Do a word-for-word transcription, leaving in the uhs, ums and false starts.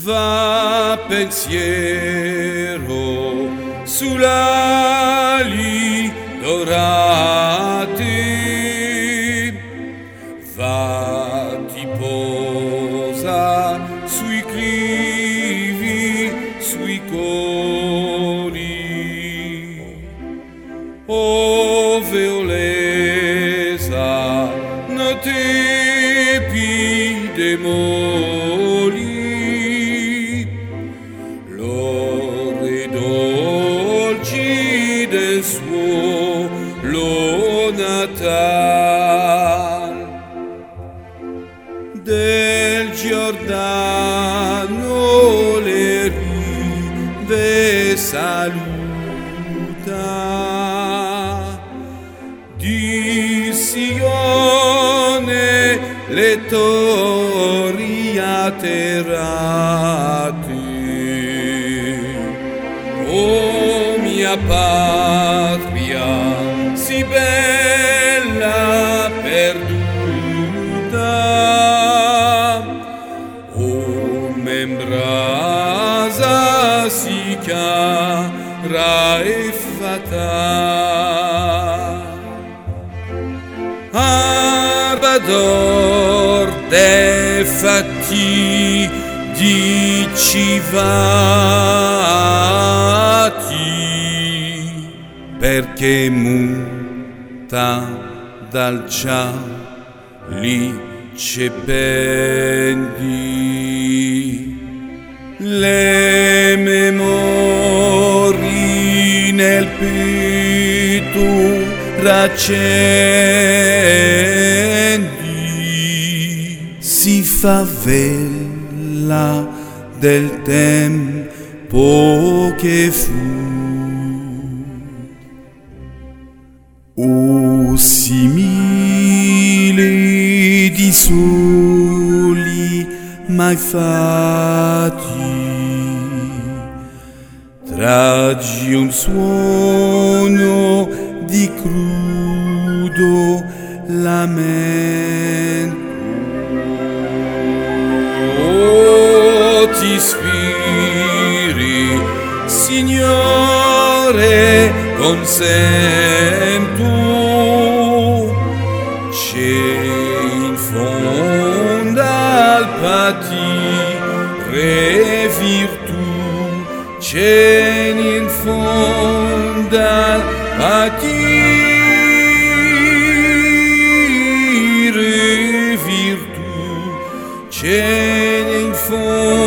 va pensiero sull'ali dorate, va ti posa sui clivi, sui cori. O Veolesa, no tepi de moli, l'ore dolci del suo lo natal, del Giordano le rive saluta, di Sione le torri atterrate. O mia patria, si bella perduta, o membrasa si chiara e fatale, Arbador de fatti di civati, perché muta dal cieli cependi, le memorie nel petto raccendi, si favella del tempo che fu. O simili di soli mai fatti, traggi un suono di crudo lamento. Oh, ti ispiri, Signore, consento, c'è in fondo al patire virtù, c'è in fondo al patire virtù, c'è in fondo